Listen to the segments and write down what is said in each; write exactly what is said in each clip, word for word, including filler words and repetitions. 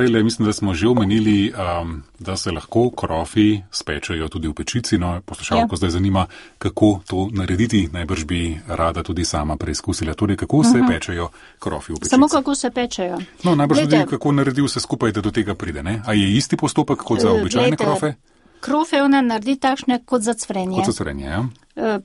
prejle, mislim, da smo že omenili, um, da se lahko krofi spečejo tudi v pečici. No, poslušalko ja. zdaj zanima, kako to narediti. Najbrž bi rada tudi sama preizkusila. Torej, kako uh-huh. se pečejo krofi v pečici? Samo kako se pečejo. No, najbrž tudi, kako naredi vse skupaj, da do tega pride, ne? A je isti postopek kot za običajne Glede, krofe? Krofe ona naredi takšne kot za cvrenje. Kot za cvrenje, ja. Uh,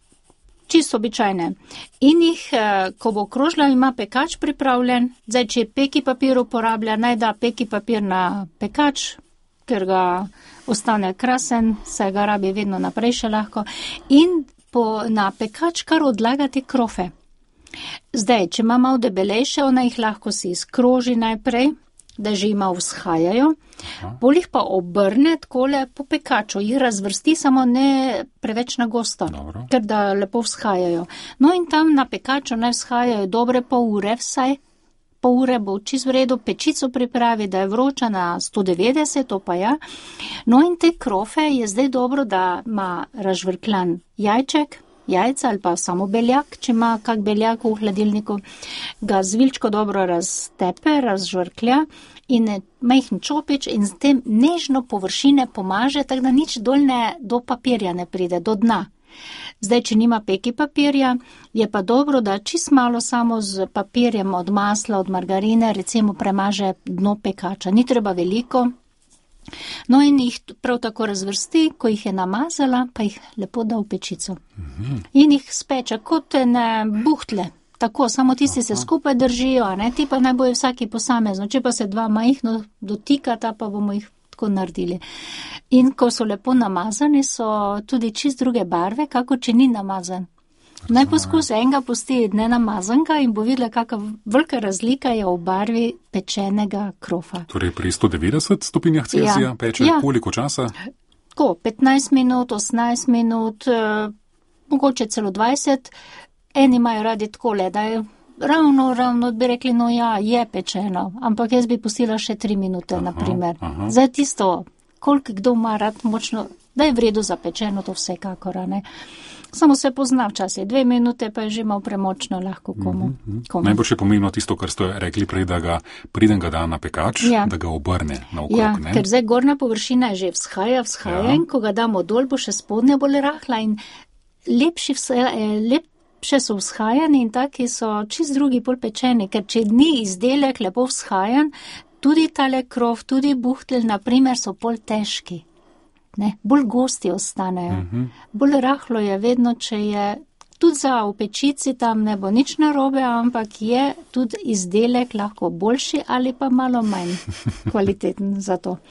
Čisto običajne. In jih, ko bo krožila, ima pekač pripravljen. Zdaj, če peki papir uporablja, naj da peki papir na pekač, ker ga ostane krasen, se ga rabi vedno naprej še lahko. In po, na pekač kar odlagati krofe. Zdaj, če ima malo debelejše, ona jih lahko si skroži najprej, da že ima vzhajajo. Bolj jih pa obrne takole po pekaču, jih razvrsti, samo ne preveč na gosto, Dobro. ker da lepo vzhajajo. No in tam na pekaču naj vzhajajo dobre pol ure vsaj, pol ure bo čisto v redu, pečico pripravi, da je vroča na sto devetdeset, to pa ja. No in te krofe je zdaj dobro, da ima razžvrkljan jajček, jajca ali pa samo beljak, če ima kak beljak v hladilniku, ga zvilčko dobro raztepe, razžvrklja in majhen čopič in z tem nežno površine pomaže, tako da nič dolne do papirja ne pride, do dna. Zdaj, če nima peki papirja, je pa dobro, da čist malo samo z papirjem od masla, od margarine, recimo premaže dno pekača. Ni treba veliko. No in jih prav tako razvrsti, ko jih je namazala, pa jih lepo da v pečico. Mhm. In jih speče kot ene buhtle. Tako, samo tisti se skupaj držijo, a ne, ti pa naj bojo vsaki posamezno. Če pa se dva majhno dotikata, pa bomo jih tako naredili. In ko so lepo namazani, so tudi čist druge barve, kako če ni namazan. Naj poskus enega pusti nenamazanega in bo videla, kakva velika razlika je v barvi pečenega krofa. Torej pri sto devetdeset stopinjah Celzija ja. peče ja. koliko časa? Tako, petnajst minut, osemnajst minut, eh, mogoče celo dvajset. Eni imajo radi takole, da je ravno, ravno bi rekli, no ja, je pečeno, ampak jaz bi pustila še tri minute, aha, naprimer. Aha. Zdaj tisto, koliko kdo ima rad močno, da je v redu za pečeno, to vsekakor, ne. Samo se pozna včasih, dve minute pa je že malo premočno lahko komu. Mm-hmm. komu. Najbolj še pomembno tisto, kar ste rekli prej, da ga priden ga da na pekač, ja. da ga obrne na okrog, ja, ne? Ker zdaj gornja površina je že vzhaja, vzhaja ja. in ko ga damo dol, bo še spodnja bolj rahla in lepši vse, lep Še so vzhajani in taki so čist drugi bolj pečeni, ker če ni izdelek lepo vzhajan, tudi tale krov, tudi buhtelj, naprimer, so bolj težki, ne, bolj gosti ostanejo. Mm-hmm. Bolj rahlo je vedno, če je, tudi za v pečici tam ne bo nič narobe, ampak je tudi izdelek lahko boljši ali pa malo manj kvaliteten za to.